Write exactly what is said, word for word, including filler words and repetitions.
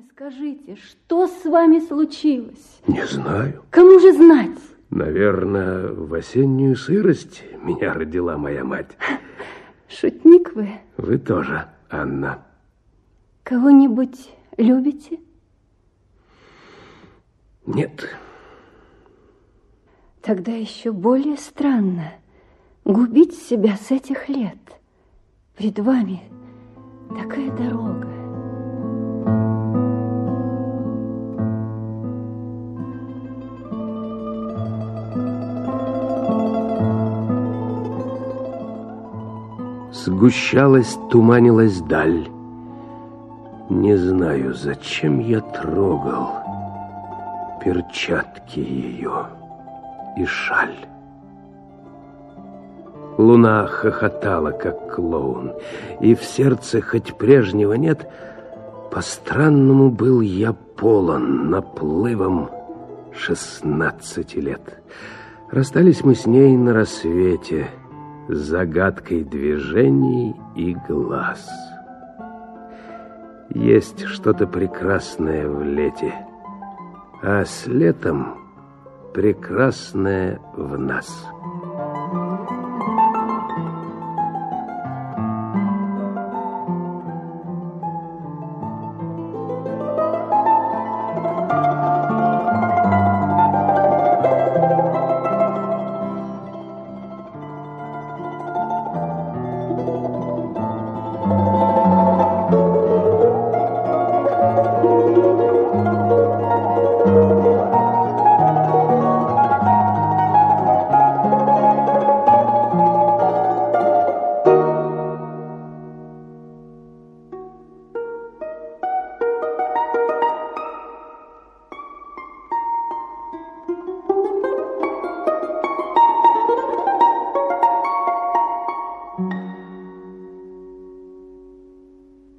мне скажите, что с вами случилось? Не знаю. Кому же знать? Наверное, в осеннюю сырость меня родила моя мать. Шутник вы. Вы тоже, Анна. Кого-нибудь любите? Нет. Тогда еще более странно губить себя с этих лет. Перед вами такая дорога. Сгущалась, туманилась даль. Не знаю, зачем я трогал перчатки ее и шаль. Луна хохотала, как клоун, и в сердце, хоть прежнего нет, по-странному был я полон наплывом шестнадцати лет. Расстались мы с ней на рассвете, загадкой движений и глаз. Есть что-то прекрасное в лете, а с летом прекрасное в нас.